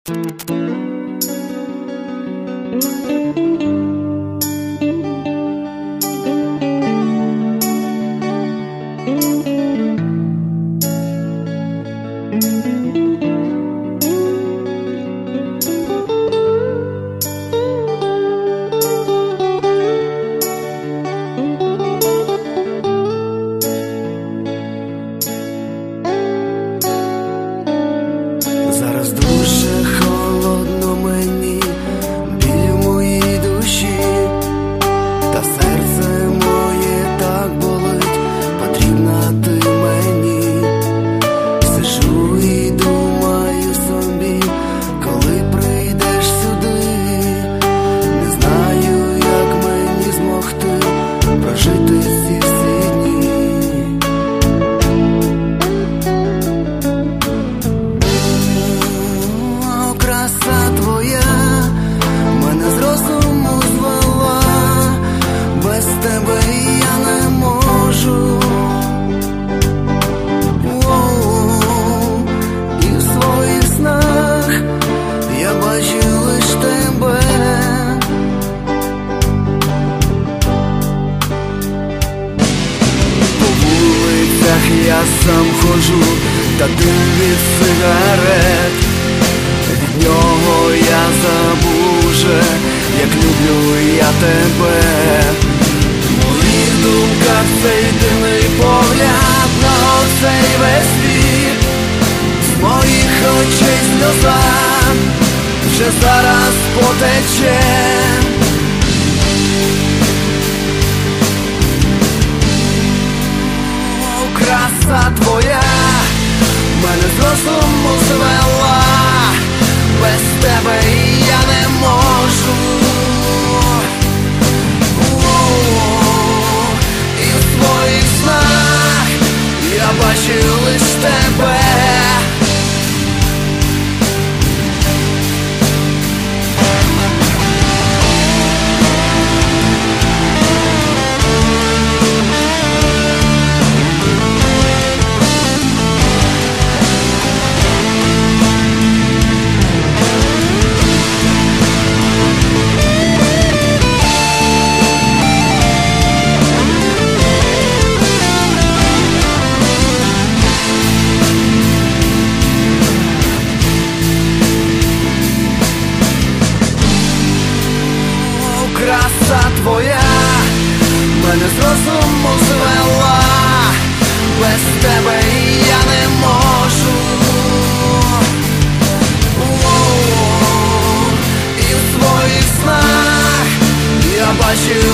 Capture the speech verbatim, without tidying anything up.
Зараз дуже холодно мені, біль в моїй душі, та серце моє так болить, потрібна ти мені. Сижу і думаю собі, коли прийдеш сюди, не знаю, як мені змогти прожити ці всі дні. Краса твоя мене з розуму звела, без тебе я не можу. Воу, і в своїх снах я бачу лиш тебе. По вулицях я сам ходжу, та дим від сигарет. Від нього я забув вже, як люблю я тебе. В моїх думках цей дивний погляд на оцей весь світ. З моїх очей сльоза вже зараз потече. О, краса твоя мене з розуму звела, без тебе я не можу. О-о-о. І в своїх снах я бачу лиш тебе. Краса твоя мене з розуму звела, без тебе я не можу. О-о-о. І в своїх снах я бачу